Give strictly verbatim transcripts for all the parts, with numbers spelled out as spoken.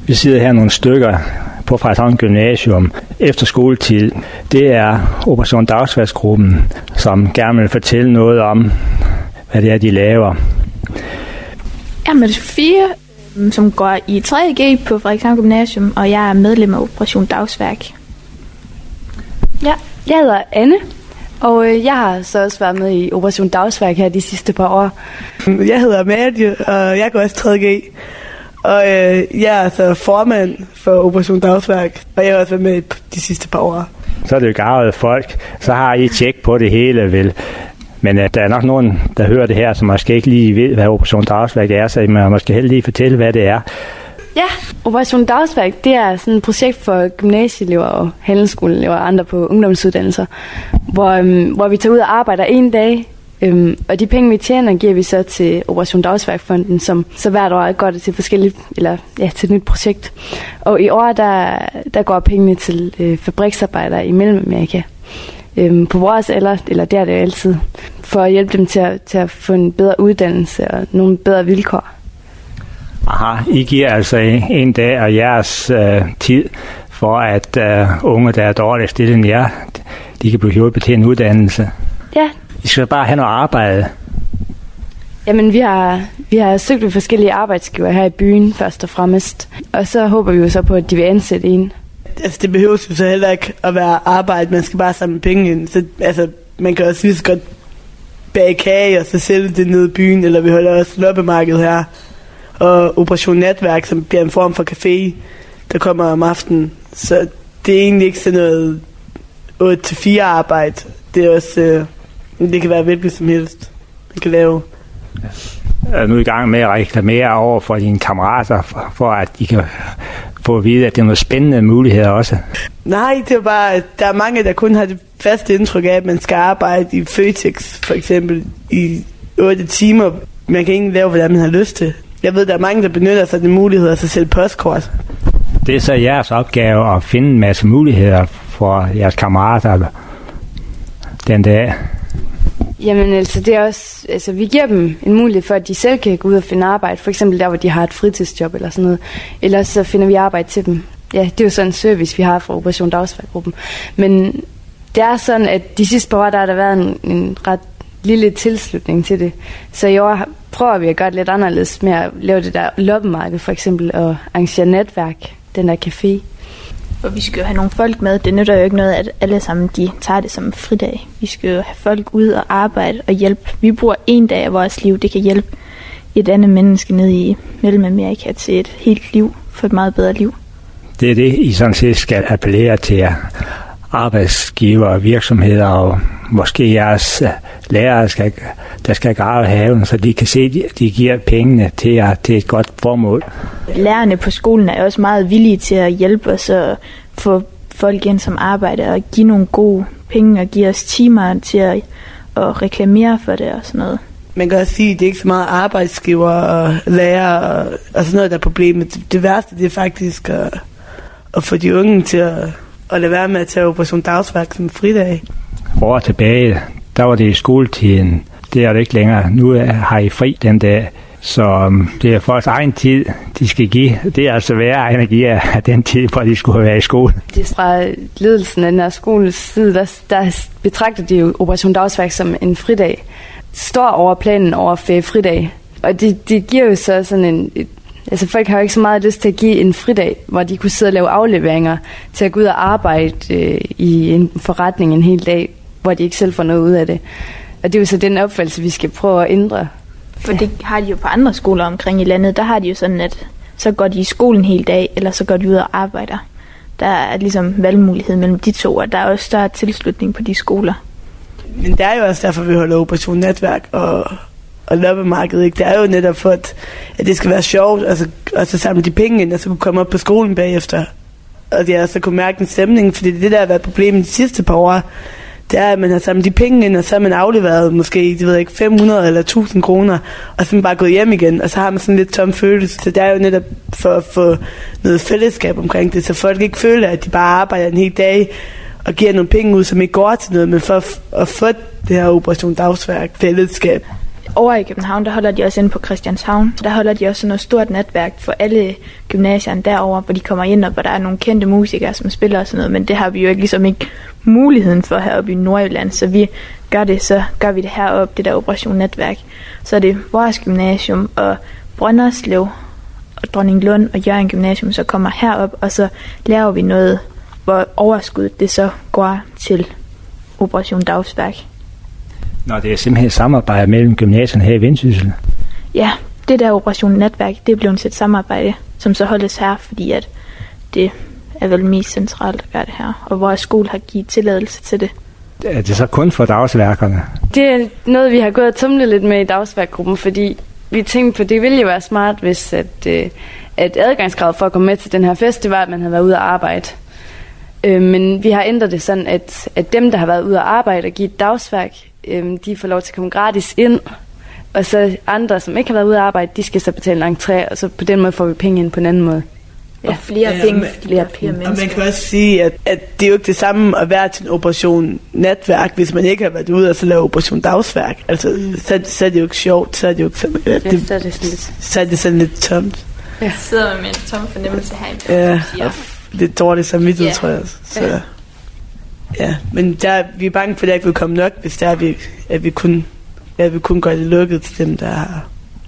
Vi sidder her nogle stykker på Frederikshavn Gymnasium efter skoletid. Det er Operation Dagsværksgruppen, som gerne vil fortælle noget om, hvad det er, de laver. Jeg er Mette Sofie, som går i tredje G på Frederikshavn Gymnasium, og jeg er medlem af Operation Dagsværk. Ja, jeg hedder Anne, og jeg har så også været med i Operation Dagsværk her de sidste par år. Jeg hedder Amalie, og jeg går også tredje G. Og øh, jeg er så formand for Operation Dagsværk, og jeg har også været med de sidste par år. Så er det jo garvede folk, så har I tjek på det hele, vel? Men uh, der er nok nogen, der hører det her, som måske ikke lige ved, hvad Operation Dagsværk er, så I må måske helst lige fortælle, hvad det er. Ja, Operation Dagsværk, det er sådan et projekt for gymnasieelever og handelsskoleelever og andre på ungdomsuddannelser, hvor, øhm, hvor vi tager ud og arbejder en dag, øhm, og de penge, vi tjener, giver vi så til Operation Dagsværkfonden, som så hvert år går det til forskellige, eller ja, til et nyt projekt. Og i år, der, der går pengene til øh, fabriksarbejdere i Mellemamerika. Øhm, på vores alder, eller der er det jo altid, for at hjælpe dem til at, til at få en bedre uddannelse og nogle bedre vilkår. Aha, I giver altså en dag af jeres øh, tid for, at øh, unge, der er dårligt stillet end jer, de kan blive hjulpet til en uddannelse. Ja. I skal bare have noget arbejde. Jamen, vi har, vi har søgt ved forskellige arbejdsgiver her i byen, først og fremmest. Og så håber vi jo så på, at de vil ansætte en. Altså, det behøver jo så heller ikke at være arbejde. Man skal bare samle penge ind. Så, altså, man kan også lige så godt bage kage og så sælge det nede i byen. Eller vi holder også loppemarked her. Og Operation Netværk, som bliver en form for café, der kommer om aftenen. Så det er egentlig ikke sådan noget otte til fire arbejde. Det er også, øh, det kan være hvilket som helst, man kan lave. Jeg er nu i gang med at reklamere over for dine kammerater, for, for at de kan få at vide, at det er nogle spændende muligheder også. Nej, det er bare, at der er mange, der kun har det faste indtryk af, at man skal arbejde i Føtex, for eksempel, i otte timer. Man kan ikke lave, hvad man har lyst til. Jeg ved, der er mange, der benytter sig af de muligheder, så sælge postkort. Det er så jeres opgave at finde en masse muligheder for jeres kammerater den dag. Jamen altså, det er også, altså vi giver dem en mulighed for, at de selv kan gå ud og finde arbejde. For eksempel der, hvor de har et fritidsjob eller sådan noget. Ellers så finder vi arbejde til dem. Ja, det er jo sådan en service, vi har fra Operation Dagsværkgruppen. Men det er sådan, at de sidste par år, der har der været en, en ret lille tilslutning til det. Så i år prøver vi at gøre det lidt anderledes med at lave det der loppemarked for eksempel, og arrangere netværk, den der café. Og vi skal jo have nogle folk med. Det nytter jo ikke noget, at alle sammen de tager det som en fridag. Vi skal jo have folk ud og arbejde og hjælpe. Vi bruger en dag af vores liv. Det kan hjælpe et andet menneske nede i Mellemamerika til et helt liv, for et meget bedre liv. Det er det, I sådan set skal appellere til arbejdsgiver og virksomheder, og måske jeres lærere, skal, der skal grave haven, så de kan se, at de giver pengene til, jer, til et godt formål. Lærerne på skolen er også meget villige til at hjælpe os og få folk ind som arbejder og give nogle gode penge og give os timer til at, at reklamere for det og sådan noget. Man kan også sige, at det er ikke så meget arbejdsgiver og lærer og, og sådan noget, der er problemet. Det, det værste, det er faktisk at, at få de unge til at, at lade være med at tage Operation Dagsværk som fridag. År tilbage, der var det i skoletiden. Det er det ikke længere. Nu har I fri den dag. Så det er folks egen tid, de skal give. Det er altså værre energi af den tid, hvor de skulle have været i skole. Det er fra ledelsen af den her skoles side, der, der betragter de jo Operation Dagsværk som en fridag. Det står over planen over fridag. Og det, det giver jo så sådan en... Et, altså folk har jo ikke så meget lyst til at give en fridag, hvor de kunne sidde og lave afleveringer til at gå ud og arbejde øh, i en forretning en hel dag, hvor de ikke selv får noget ud af det. Og det er jo så den opfattelse, vi skal prøve at ændre. For det har de jo på andre skoler omkring i landet. Der har de jo sådan, at så går de i skolen hele dag, eller så går de ud og arbejder. Der er ligesom valgmulighed mellem de to, og der er også større tilslutning på de skoler. Men det er jo også derfor, vi holder Operation Netværk og, og loppemarkedet, ikke? Det er jo netop for, at, at det skal være sjovt, og så, og så samle de penge ind, og så kunne komme op på skolen bagefter. Og det er så kunne mærke en stemning, fordi det er det, der har været problemet de sidste par år. Det er, at man har samlet de penge ind, og så har man afleveret måske, det ved jeg ikke, fem hundrede eller tusind kroner, og så er man bare gået hjem igen, og så har man sådan lidt tom følelse. Så det er jo netop for at få noget fællesskab omkring det, så folk ikke føler, at de bare arbejder en hel dag, og giver nogle penge ud, som ikke går til noget, men for at, at få det her Operation Dagsværk fællesskab. over i København, der holder de også inde på Christianshavn. Der holder de også sådan noget stort netværk for alle gymnasierne derover, hvor de kommer ind, og hvor der er nogle kendte musikere, som spiller og sådan noget. Men det har vi jo ikke, ligesom ikke muligheden for heroppe i Nordjylland, så vi gør det, så gør vi det heroppe, det der Operation Netværk. Så er det vores gymnasium og Brønderslev og Dronninglund og Hjørring Gymnasium, så kommer herop, og så laver vi noget, hvor overskuddet det så går til Operation Dagsværk. Nå, det er simpelthen et samarbejde mellem gymnasierne her i Vendsyssel. Ja, det der Operation Netværk, det er blevet et samarbejde, som så holdes her, fordi at det er vel mest centralt at gøre det her, og vores skole har givet tilladelse til det. Er det så kun for dagsværkerne? Det er noget, vi har gået og tumlet lidt med i dagsværkgruppen, fordi vi tænkte på, det ville jo være smart, hvis at, øh, at adgangskravet for at komme med til den her fest, det var, at man havde været ude at arbejde. Øh, men vi har ændret det sådan, at, at dem, der har været ude at arbejde og givet dagsværk, øh, de får lov til at komme gratis ind, og så andre, som ikke har været ude at arbejde, de skal så betale en entré, og så på den måde får vi penge ind på en anden måde. Ja. Og flere ja, penge, man, flere penge. Og man kan også sige, at, at det er jo ikke det samme at være til en Operation Netværk, hvis man ikke har været ude og så lave Operation Dagsværk. Altså, mm. så, så er det jo ikke sjovt, så er det jo ikke sådan, ja, det, så er det sådan lidt, så er det sådan lidt tomt. Ja. Så sidder man med en tom fornemmelse her. Ja, og lidt dårligt samvittighed, ja. Tror jeg. Så, ja. Ja, men der, vi er bange for, at det ikke vil komme nok, hvis der er, vi, at vi kun, at vi kun gør det lukket til dem, der har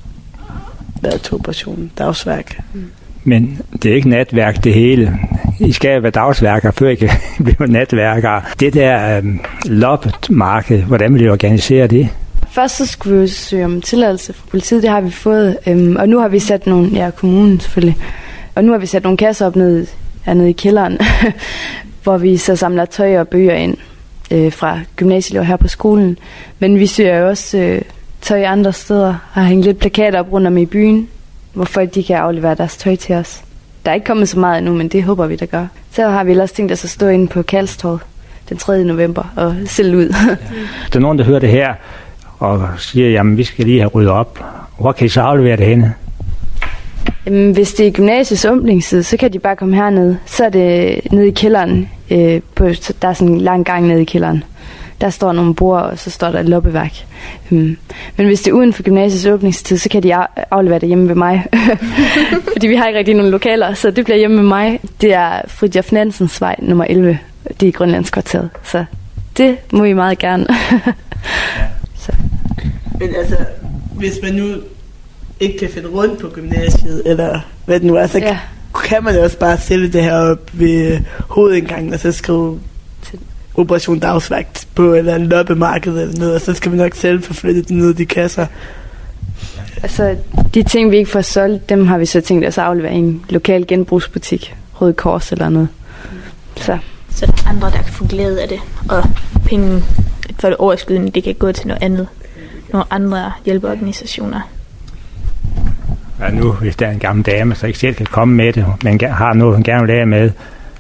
været til Operation Dagsværk. Mm. Men det er ikke netværk det hele. I skal være dagsværkere, før I kan blive netværkere. Det der um, loppemarked, hvordan vil I organisere det? Først så skulle vi jo søge om tilladelse fra politiet, det har vi fået. Um, og nu har vi sat nogle, ja, kommunen selvfølgelig, og nu har vi sat nogle kasser op nede, nede i kælderen, hvor vi så samler tøj og bøger ind øh, fra gymnasieelever her på skolen. Men vi søger jo også øh, tøj andre steder, har hængt lidt plakater op rundt om i byen, hvor folk de kan aflevere deres tøj til os. Der er ikke kommet så meget endnu, men det håber vi, der gør. Så har vi ellers tænkt os at stå inde på Karlstorvet den tredje november og sælge ud. Der er nogen, der hører det her og siger, jamen vi skal lige have ryddet op. Hvor kan I så aflevere det henne? Jamen, hvis det er gymnasiets åbningstid, så kan de bare komme herned. Så er det nede i kælderen. Øh, på, der er sådan en lang gang nede i kælderen. Der står nogle bord, og så står der et loppeværk. Um, men hvis det er uden for gymnasiets åbningstid, så kan de aflevere det hjemme ved mig. Fordi vi har ikke rigtig nogen lokaler, så det bliver hjemme med mig. Det er Fridtjof Nansens vej nummer elleve. Det er i Grønlandskvarteret. Så det må I meget gerne. Så. Men altså, hvis man nu ikke kan finde rundt på gymnasiet, eller hvad det nu er, så ja. Kan man jo også bare sælge det her op ved hovedindgangen, og så skrive Operation Dagsværk på eller en loppemarked eller noget, og så skal vi nok selv forflytte det ned i de kasser. Altså, de ting, vi ikke får solgt, dem har vi så tænkt os at aflevere i en lokal genbrugsbutik, Røde Kors eller noget. Så. så der er andre, der kan få glæde af det, og penge for det overskydende, det kan gå til noget andet. Nogle andre hjælpeorganisationer. Ja, nu, hvis der er en gammel dame, så ikke selv kan komme med det, men har noget, hun gerne vil lære med.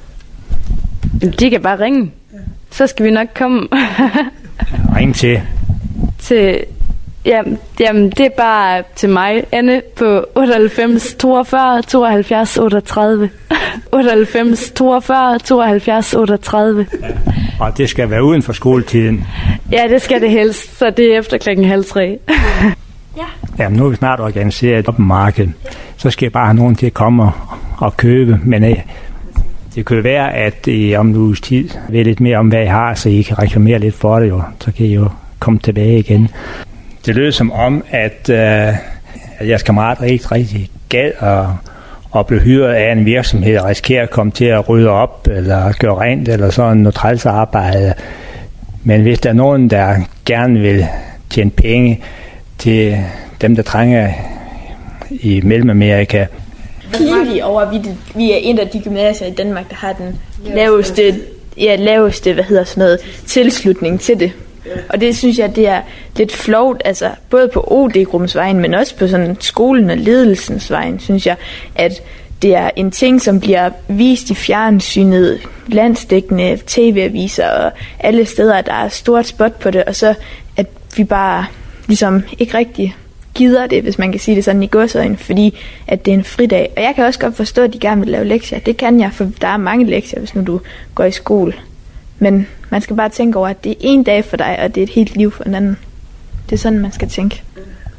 De kan bare ringe. Så skal vi nok komme. Ring til? Til, ja, jamen, det er bare til mig, Anne, på otteoghalvfems toogfyrre tooghalvfjerds otteogtredive. otteoghalvfems toogfyrre tooghalvfjerds otteogtredive. Ja. Og det skal være uden for skoletiden? Ja, det skal det helst, så det er efter klokken halv tre. Ja. Jamen, nu er vi snart organiseret op på markedet. Så skal jeg bare have nogen til at komme og, og købe, men øh, det kan være, at I om en uges tid ved lidt mere om, hvad I har, så I kan reklamere lidt for det, jo. Så kan I jo komme tilbage igen. Det lød som om, at, øh, at jeres kammerat rigtig, rigtig gad og, og blev hyret af en virksomhed og risikerer at komme til at rydde op eller gøre rent eller sådan noget træls arbejde. Men hvis der er nogen, der gerne vil tjene penge til dem, der trænger i Mellemamerika. Pinligt over, vi, vi er en af de gymnasier i Danmark, der har den laveste, ja, laveste hvad hedder sådan noget, tilslutning til det. Og det synes jeg, det er lidt flovt, altså både på O D-gruppens vejen, men også på sådan skolen og ledelsens vejen, synes jeg, at det er en ting, som bliver vist i fjernsynet, landsdækkende tv-aviser og alle steder, der er stort spot på det, og så at vi bare ligesom ikke rigtig gider det, hvis man kan sige det sådan i godsøjne, fordi at det er en fridag. Og jeg kan også godt forstå, at de gerne vil lave lektier. Det kan jeg, for der er mange lektier, hvis nu du går i skole. Men man skal bare tænke over, at det er en dag for dig, og det er et helt liv for en anden. Det er sådan, man skal tænke.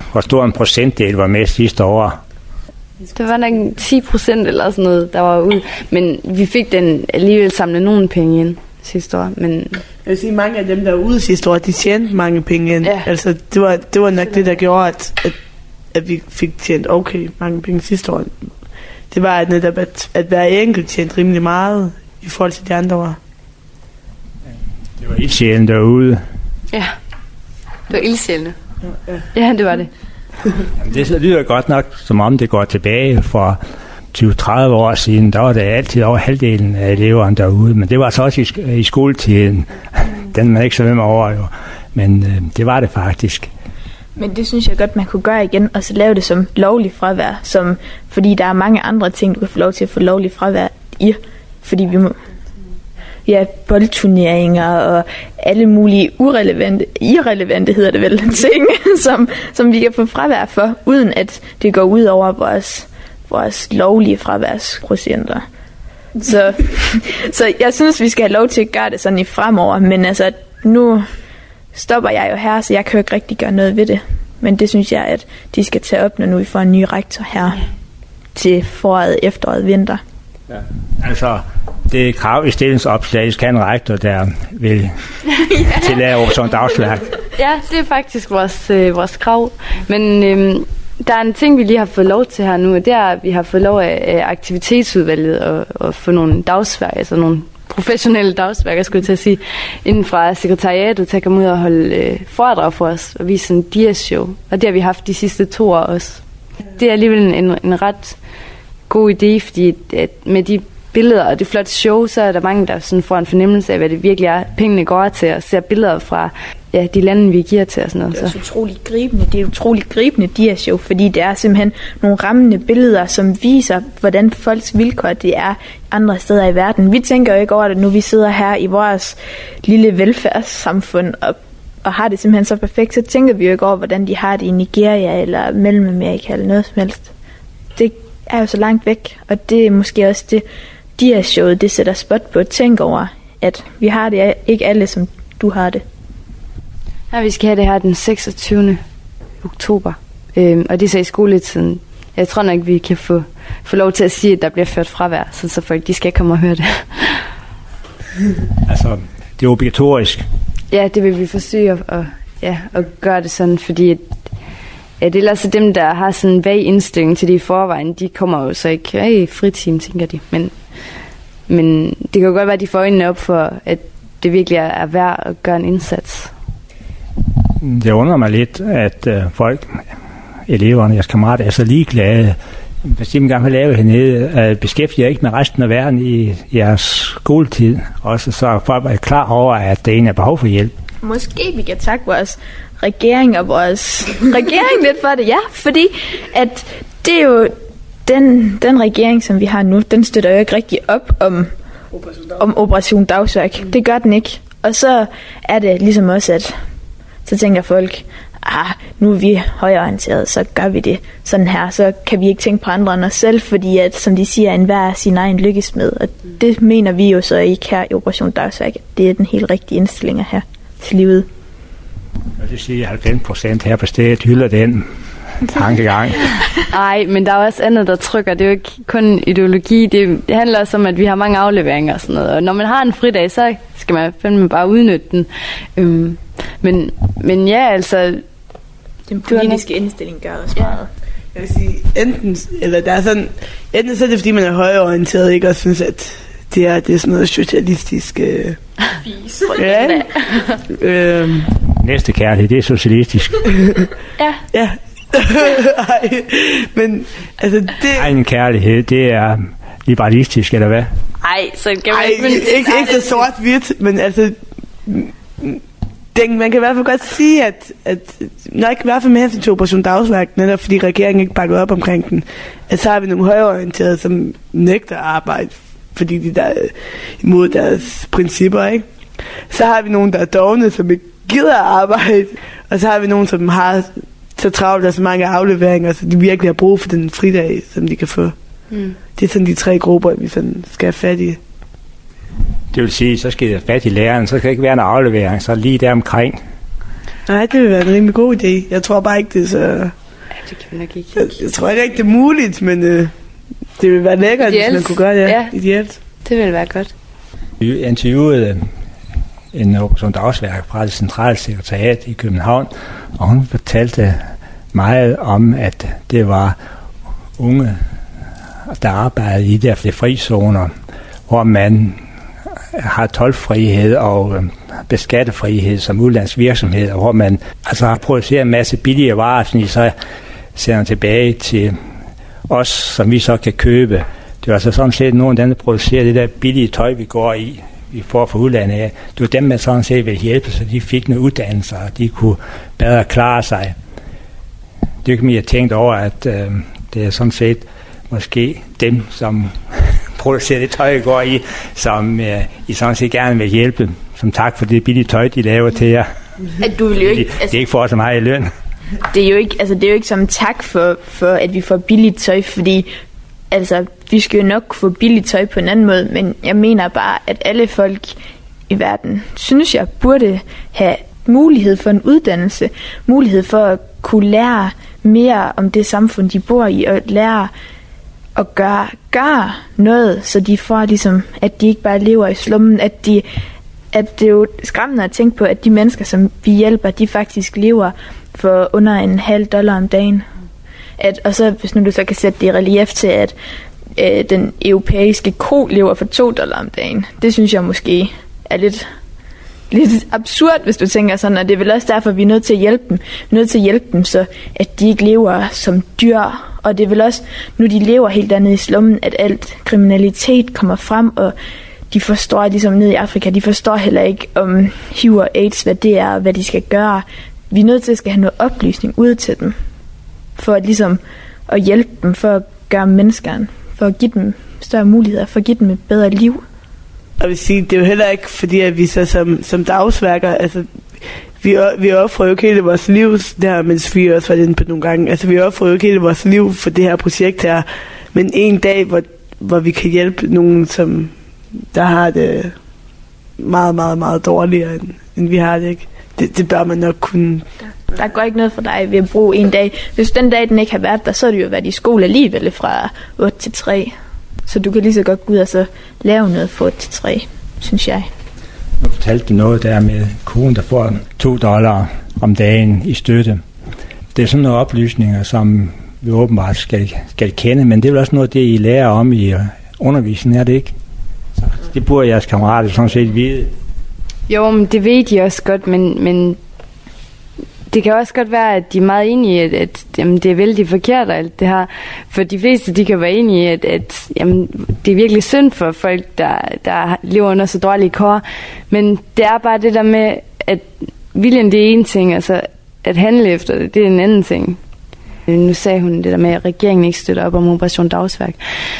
hvor stor en procentdel var med sidste år? Det var nok ti procent eller sådan noget, der var ude. Men vi fik den alligevel samlet nogle penge ind sidste år. Men jeg vil sige, mange af dem, der var ude sidste år, de tjente mange penge ind. Ja. Altså, det var, det var nok det, der gjorde, at, at, at vi fik tjent okay mange penge sidste år. Det var at netop, at, at hver enkelt tjente rimelig meget i forhold til de andre år. Det var ildsjælene derude. ja, det var ildsjælene. Ja, ja. ja, det var det. Jamen, det lyder godt nok, som om det går tilbage for tyve til tredive år siden. Der var det altid over halvdelen af eleverne derude, men det var så også i, i skoletiden. Den man ikke så med over, jo. Men øh, det var det faktisk. Men det synes jeg godt, man kunne gøre igen, og så lave det som lovlig fravær, som, fordi der er mange andre ting, du kan få lov til at få lovlig fravær i, fordi vi må... Ja, boldturneringer og alle mulige urelevante, irrelevante hedder det vel, ting, som, som vi kan få fravær for, uden at det går ud over vores, vores lovlige fraværsprocenter. Så, så jeg synes, vi skal have lov til at gøre det sådan i fremover, men altså, nu stopper jeg jo her, så jeg kan jo ikke rigtig gøre noget ved det. Men det synes jeg, at de skal tage op, når nu vi får en ny rektor her til foråret, efteråret, vinter. Ja. Altså, det er krav i stillingsopslag, skal en rektor, der vil ja. tillade Operation Dagsværk. Ja, det er faktisk vores, øh, vores krav. Men øh, der er en ting, vi lige har fået lov til her nu, og det er, at vi har fået lov af aktivitetsudvalget at, at få nogle dagsværk, altså nogle professionelle dagsværker, skulle jeg til at sige, inden fra sekretariatet til at komme ud og holde øh, foredrag for os og vise en dia-show. Og det har vi haft de sidste to år også. Det er alligevel en, en ret god idé, fordi at med de billeder og det flotte show, så er der mange, der sådan får en fornemmelse af, hvad det virkelig er, pengene går til, og ser billeder fra ja, de lande, vi giver til og sådan noget. Det er så utroligt gribende. Det er utroligt gribende dia-show, fordi det er simpelthen nogle rammende billeder, som viser, hvordan folks vilkår det er andre steder i verden. Vi tænker jo ikke over det, nu vi sidder her i vores lille velfærdssamfund og, og har det simpelthen så perfekt, så tænker vi jo ikke over, hvordan de har det i Nigeria eller Mellemamerika eller noget som helst. Det er jo så langt væk, og det er måske også det, dia-showet, det sætter spot på. Tænk over, at vi har det ikke alle, som du har det. Ja, vi skal have det her den seksogtyvende oktober, øhm, og det er så i skoletiden. Jeg tror nok, vi kan få, få lov til at sige, at der bliver ført fravær, så, så folk de skal komme og høre det. Altså, det er obligatorisk. Ja, det vil vi forsøge at, at, ja, at gøre det sådan, fordi at, at ellers dem, der har sådan en vag indstilling til det i forvejen, de kommer jo så ikke i fritiden, tænker de. Men, men det kan jo godt være, at de får øjnene op for, at det virkelig er værd at gøre en indsats. Det undrer mig lidt, at øh, folk, eleverne, jeres kammerater, er så ligeglade. Hvis de gerne vil lave hernede, øh, beskæftiger ikke med resten af verden i jeres skoletid. Også så folk er klar over, at det egentlig er behov for hjælp. Måske vi kan takke vores regering og vores regering lidt for det, ja. Fordi at det er jo den, den regering, som vi har nu, den støtter jo ikke rigtig op om, om Operation Dagsværk. Mm. Det gør den ikke. Og så er det ligesom også, at så tænker folk, ah, nu er vi højreorienterede, så gør vi det sådan her. Så kan vi ikke tænke på andre end os selv, fordi at, som de siger, enhver er sin egen lykkesmed. Og det mener vi jo så ikke her i Operation Dagsværk. Det er den helt rigtige indstilling her til livet. Jeg vil sige, at halvfems procent her på stedet hylder den tankegang. Nej, men der er også andet, der trykker. Det er jo ikke kun ideologi. Det, det handler også om, at vi har mange afleveringer og sådan noget. Og når man har en fridag, så skal man fandme bare udnytte den. Øhm, men, men ja, altså... Den politiske indstilling gør også meget. Jeg vil sige, enten, eller der er sådan, enten så er det, fordi man er højreorienteret, ikke, og synes, at det er, det er sådan noget socialistisk... Øh, Fis. ja. øhm. Næste kærlighed, det er socialistisk. Ja. Ja. Ej, men altså det... Egen kærlighed, det er liberalistisk, eller hvad? Ej, så kan man Ej, ikke... ikke, ikke så sort-hvidt, men altså... Den, man kan i hvert fald godt sige, at, at når ikke i hvert fald med hensyn til Operation Dagsværk, netop fordi regeringen ikke bakker op omkring den, at så har vi nogle højreorienterede, som nægter at arbejde, fordi de der er imod deres principper, ikke? Så har vi nogen, der er dovne, som ikke gider at arbejde, og så har vi nogen, som har så travlt og så mange afleveringer, så de virkelig har brug for den fridag, som de kan få. Mm. Det er sådan de tre grupper, vi sådan skal have fat i. Det vil sige, så skal jeg have fat i læreren, så skal der ikke være en aflevering, så lige der omkring. Nej, det vil være en rimelig god idé. Jeg tror bare ikke, det er så... Ja, det kan vi nok ikke. Jeg, jeg tror ikke rigtig, det er muligt, men øh, det vil være lækkert, Ideelt. hvis man kunne gøre det. Ja. Ideelt. Det vil være godt. Vi interviewede en Operation Dagsværk fra det centrale sekretariat i København, og hun fortalte meget om, at det var unge, der arbejdede i de frizoner, hvor man har toldfrihed og beskattefrihed som udlandsk virksomhed, og hvor man altså har produceret en masse billige varer, som I så sender tilbage til os, som vi så kan købe. Det var altså sådan set nogen, der producerer det der billige tøj, vi går i, vi får fra udlandet af. Det var dem, man sådan set ville hjælpe, så de fik nogle uddannelser, og de kunne bedre klare sig. Det kan man have tænkt over, at øh, det er sådan set måske dem, som producerer det tøj, jeg går i, som øh, I sådan set gerne vil hjælpe. Som tak for det billige tøj, de laver til jer. At du vil jo ikke, det, altså, det er ikke for så meget i løn. Det er jo ikke, altså det er jo ikke som tak for, for at vi får billigt tøj, fordi altså vi skal jo nok få billigt tøj på en anden måde, men jeg mener bare, at alle folk i verden, synes jeg, burde have mulighed for en uddannelse, mulighed for at kunne lære mere om det samfund, de bor i, og lære at gøre, gøre noget, så de får ligesom, at de ikke bare lever i slummen, at de, at det er jo skræmmende at tænke på, at de mennesker, som vi hjælper, de faktisk lever for under en halv dollar om dagen. At, og så, hvis nu du så kan sætte det i relief til, at øh, den europæiske ko lever for to dollar om dagen, det synes jeg måske er lidt, lidt absurd, hvis du tænker sådan, og det er vel også derfor, vi er nødt til at hjælpe dem. Vi er nødt til at hjælpe dem, så at de ikke lever som dyr, og det er vel også, nu de lever helt dernede i slummen, at alt kriminalitet kommer frem, og de forstår ligesom nede i Afrika, de forstår heller ikke om H I V og AIDS, hvad det er, og hvad de skal gøre. Vi er nødt til at skal have noget oplysning ud til dem, for at ligesom at hjælpe dem, for at gøre menneskerne, for at give dem større muligheder, for at give dem et bedre liv. Jeg vil sige, det er jo heller ikke fordi, at vi så som, som dagsværker, altså vi, vi offrer jo ikke hele vores liv der, mens vi også var inde på nogle gange, altså vi offrer jo ikke hele vores liv for det her projekt her, men en dag, hvor, hvor vi kan hjælpe nogen, som der har det meget, meget, meget dårligere, end, end vi har det, ikke? Det, det bør man nok kunne. Der går ikke noget for dig ved at bruge en dag. Hvis den dag, den ikke har været der, så har du jo været i skole alligevel fra otte til tre. Så du kan lige så godt gå ud og så lave noget fra otte til tre, synes jeg. Nu fortalte du noget der med konen, der får to dollar om dagen i støtte. Det er sådan nogle oplysninger, som vi åbenbart skal, skal kende, men det er vel også noget, det I lærer om i undervisningen, er det ikke? Så det burde jeres kammerater sådan set vide. Jo, men det ved de også godt, men, men det kan også godt være, at de er meget enige i, at, at jamen, det er vældig forkert og alt det her. For de fleste, de kan være enige i, at, at jamen, det er virkelig synd for folk, der, der lever under så dårlige kår. Men det er bare det der med, at viljen, det er en ting, altså at handle efter det, det er en anden ting. Nu sagde hun det der med, at regeringen ikke støtter op om Operation Dagsværk.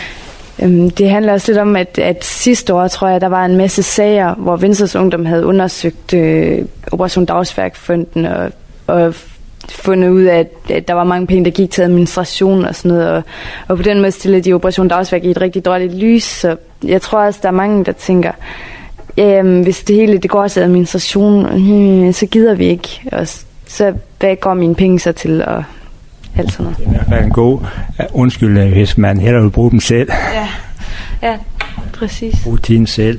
Det handler også lidt om, at, at sidste år, tror jeg, der var en masse sager, hvor Venstres Ungdom havde undersøgt øh, Operation Dagsværk-fonden og, og fundet ud af, at, at der var mange penge, der gik til administration og sådan noget. Og, og på den måde stillede de Operation Dagsværk i et rigtig dårligt lys. Så jeg tror også, der er mange, der tænker, jamen, hvis det hele det går til administration, øh, så gider vi ikke. Og så hvad går mine penge så til at... alt sådan noget. Det er i hvert fald en god undskyld, hvis man hellere vil bruge dem selv. Ja, ja, præcis. Bruge tiden selv.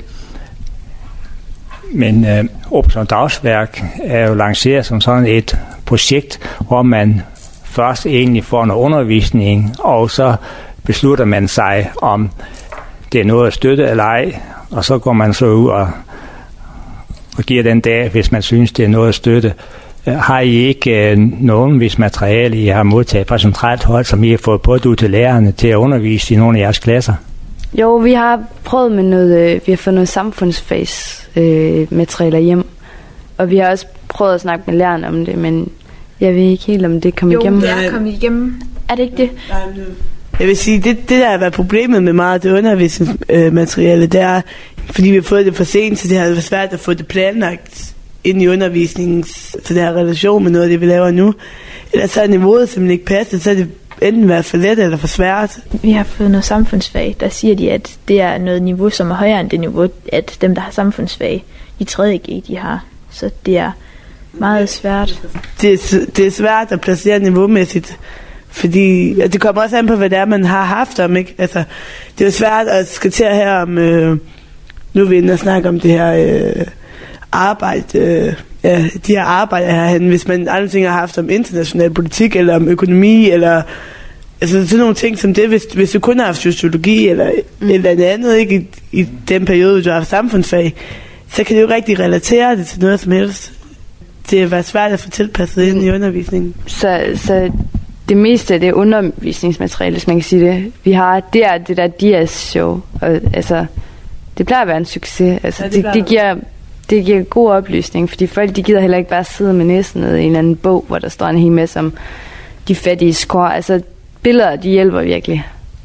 Men øh, Operation Dagsværk er jo lanceret som sådan et projekt, hvor man først egentlig får noget undervisning, og så beslutter man sig, om det er noget at støtte eller ej, og så går man så ud og, og giver den dag, hvis man synes, det er noget at støtte. Har I ikke øh, nogen, hvis materiale I har modtaget fra centralt hold, som I har fået påduttet til lærerne til at undervise i nogle af jeres klasser? Jo, vi har prøvet med noget, øh, vi har fået noget samfundsfags øh, materialer hjem, og vi har også prøvet at snakke med lærerne om det, men jeg ved ikke helt, om det kom jo, igennem. Jo, det er kommet igennem. Er det ikke det? Jeg vil sige, det, det der har været problemet med meget af det undervisningsmateriale, det er, fordi vi har fået det for sent, så det har været svært at få det planlagt ind i undervisningens, så der er relation med noget af det, vi laver nu. Ellers så er niveauet simpelthen ikke passet, så er det enten været for let eller for svært. Vi har fået noget samfundsfag, der siger de, at det er noget niveau, som er højere end det niveau, at dem, der har samfundsfag i tredje G, de har. Så det er meget svært. Det er, det er svært at placere niveaumæssigt, fordi ja, det kommer også an på, hvad det er, man har haft om, ikke? Altså, det er jo svært at skatere her om, øh, nu er vi inde og snakke om det her øh, arbejde, øh, ja, de her arbejder herhen, hvis man andre ting har haft om international politik, eller om økonomi, eller altså sådan nogle ting som det, hvis, hvis du kun har haft sociologi, eller, mm. eller andet, ikke, i, i den periode, du har haft samfundsfag, så kan du jo rigtig relatere det til noget som helst. Det er været svært at få tilpasset ind i undervisningen. Så, så det meste af det undervisningsmateriale, hvis man kan sige det, vi har, det er det der D S-show. Og, altså, det plejer at være en succes. Altså, ja, det, det, det, giver, det giver god oplysning, fordi folk de gider heller ikke bare sidde med næsen ned i en eller anden bog, hvor der står en hel masse om de fattige skår. Altså, billeder, de hjælper virkelig.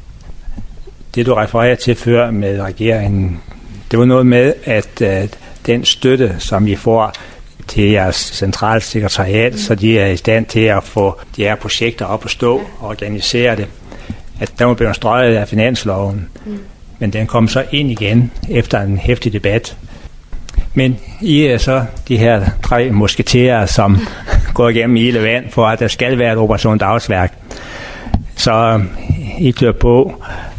Det, du refererer til før med regeringen, det var noget med, at uh, den støtte, som I får til jeres centralsekretariat, mm. så de er i stand til at få de her projekter op at stå og organisere det, at der var blevet strøget af finansloven, mm. men den kom så ind igen efter en heftig debat. Men I er så de her tre musketerer, som mm. går igennem ilde vand for, at der skal være et operation dagsværk. Så I klør på.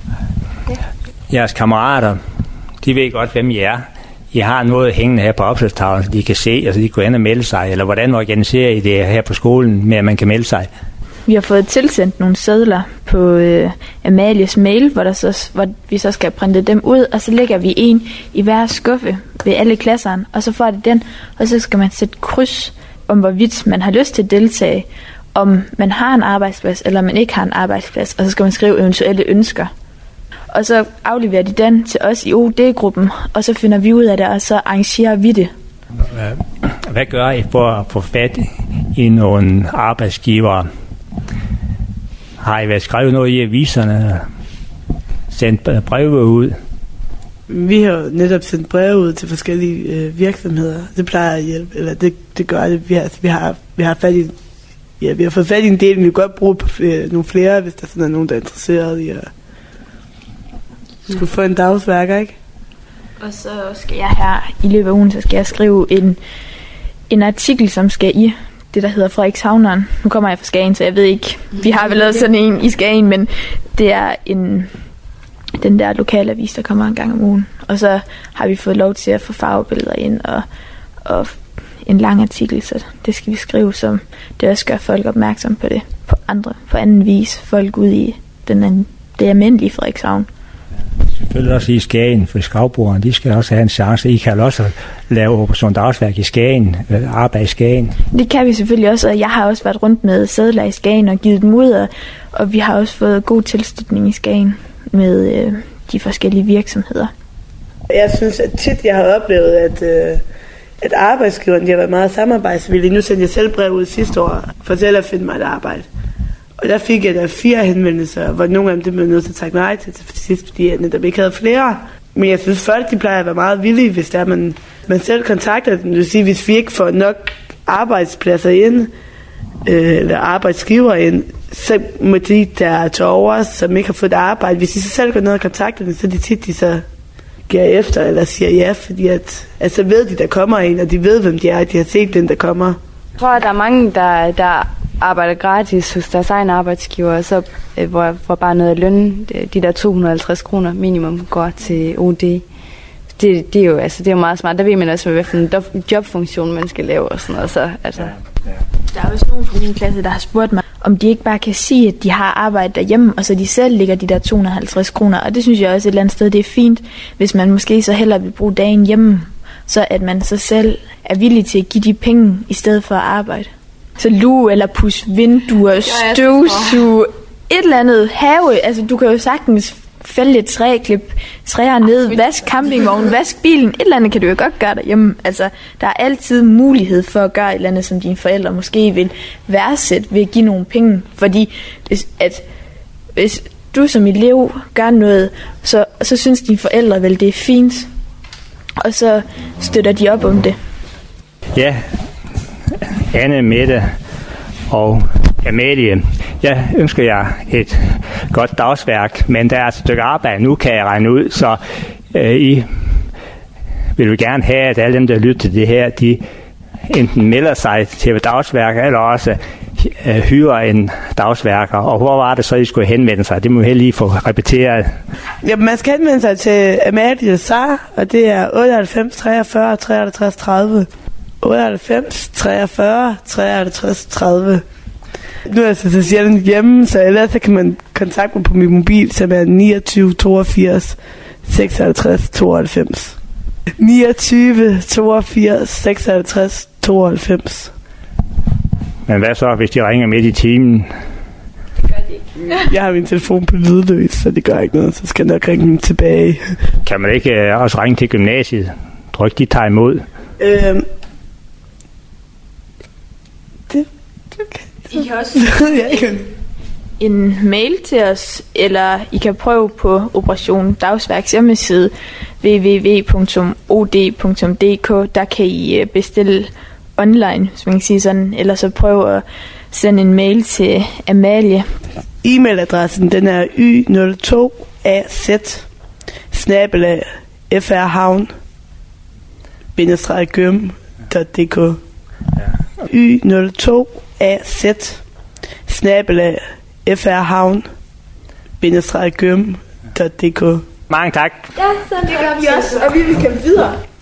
Jeres kammerater, de ved godt, hvem I er. I har noget hængende her på opslagstavlen, så de kan se, altså de kan ind og melde sig, eller hvordan organiserer I det her på skolen med, at man kan melde sig? Vi har fået tilsendt nogle sedler på øh, Amalies mail, hvor, der så, hvor vi så skal printe dem ud, og så lægger vi en i hver skuffe ved alle klasserne, og så får det den, og så skal man sætte kryds om, hvorvidt man har lyst til at deltage, om man har en arbejdsplads, eller man ikke har en arbejdsplads, og så skal man skrive eventuelle ønsker. Og så afleverer de den til os i O D-gruppen, og så finder vi ud af det, og så arrangerer vi det. Hvad gør I for at få fat i nogle arbejdsgivere? Har I været skrevet noget i aviserne? Sendt breve ud? Vi har netop sendt breve ud til forskellige øh, virksomheder. Det plejer at hjælpe, eller det, det gør det. Vi har, vi har, vi har fat i, ja, vi har fået fat i en del, men vi kan godt bruge på flere, nogle flere, hvis der sådan er nogen, der er interesseret i at skulle få en dagsværker, ikke? Og så skal jeg her i løbet af ugen, så skal jeg skrive en, en artikel, som skal i det, der hedder Frederikshavneren. Nu kommer jeg fra Skagen, så jeg ved ikke, vi har vel lavet sådan en i Skagen, men det er en, den der lokalavis, der kommer en gang om ugen. Og så har vi fået lov til at få farvebilleder ind og, og en lang artikel, så det skal vi skrive, som det også gør folk opmærksom på det på andre, på anden vis. Folk ud i den, det almindelige Frederikshavn. Selvfølgelig også i Skagen, for skavbrugerne, de skal også have en chance. I kan også lave operation dagsværk i Skagen, arbejde i Skagen. Det kan vi selvfølgelig også, og jeg har også været rundt med sedler i Skagen og givet dem ud, og, og vi har også fået god tilslutning i Skagen med øh, de forskellige virksomheder. Jeg synes at tit, jeg har oplevet, at, øh, at arbejdsgiverne de har været meget samarbejdsvillige. Nu sendte jeg selv brev ud sidste år, for selv at finde mig et arbejde. Og der fik jeg der fire henvendelser, hvor nogle af dem blev nødt til at takke nej til til sidst, fordi jeg netop ikke havde flere. Men jeg synes, folk de plejer at være meget villige, hvis der man, man selv kontakter dem. Det vil sige, hvis vi ikke får nok arbejdspladser ind, øh, eller arbejdsgiver ind, så må de, der til over, som ikke har fået arbejde, hvis de så selv går ned og kontakter dem, så de tit de så giver efter eller siger ja, fordi at, at så ved de, der kommer en, og de ved, hvem de er, og de har set den, der kommer. Jeg tror, at der er mange, der, der arbejder gratis hos deres egen arbejdsgiver, så, øh, hvor, hvor bare noget af løn, de der to hundrede og halvtreds kroner minimum, går til O D. Det, det, er jo, altså, det er jo meget smart. Der ved man også, hvad for en jobfunktion man skal lave og sådan noget. Så, altså. Ja, ja. Der er også nogen fra min klasse, der har spurgt mig, om de ikke bare kan sige, at de har arbejde derhjemme, og så de selv ligger de der to hundrede og halvtreds kroner. Og det synes jeg også et eller andet sted, det er fint, hvis man måske så hellere vil bruge dagen hjemme, så at man så selv er villig til at give de penge, i stedet for at arbejde. Så luge eller pus vinduer, støvsuge, et eller andet have. Altså, du kan jo sagtens fælde et træ, klip træer ned, vask campingvognen, vask bilen. Et eller andet kan du jo godt gøre derhjemme. Altså, der er altid mulighed for at gøre et eller andet, som dine forældre måske vil værdsætte ved at give nogle penge. Fordi hvis, at, hvis du som elev gør noget, så, så synes dine forældre vel, det er fint. Og så støtter de op om det. Ja, Anne, Mette og Amalie. Jeg ønsker jer et godt dagsværk, men der er et stykke arbejde, nu kan jeg regne ud, så øh, I vil jo gerne have, at alle dem, der lytter til det her, de enten melder sig til dagsværker, eller også øh, hyrer en dagsværker. Og hvor var det så, I skulle henvende sig? Det må vi lige få repeteret. Ja, man skal henvende sig til Amalie Sar, og det er otteoghalvfems treogfyrre treoghalvtreds tredive. otteoghalvfems treogfyrre treoghalvtreds tredive. Nu er jeg så sjældent hjemme, så ellers så kan man kontakte mig på min mobil, som er niogtyve toogfirs seksoghalvtreds tooghalvfems. niogtyve toogfirs seksoghalvtreds tooghalvfems. Men hvad så, hvis de ringer midt i timen? Det gør de ikke. Jeg har min telefon på lydløs, så det gør ikke noget, så skal jeg nok ringe dem tilbage. Kan man ikke øh, også ringe til gymnasiet? Tror ikke, de tager imod? Øhm. Det, det kan I kan også jeg kan. en mail til os, eller I kan prøve på Operation Dagsværks hjemmeside w w w punktum o d punktum d k. Der kan I bestille online, hvis man kan sige sådan, eller så prøve at sende en mail til Amalie. E-mailadressen, den er y nul to a z snabel-a frhavn bindestreg gym punktum d k. y nul to a z snabel-a frhavn bindestreg gym punktum d k. Mange tak. Ja, så det gør vi også, og vi vil kæmpe videre.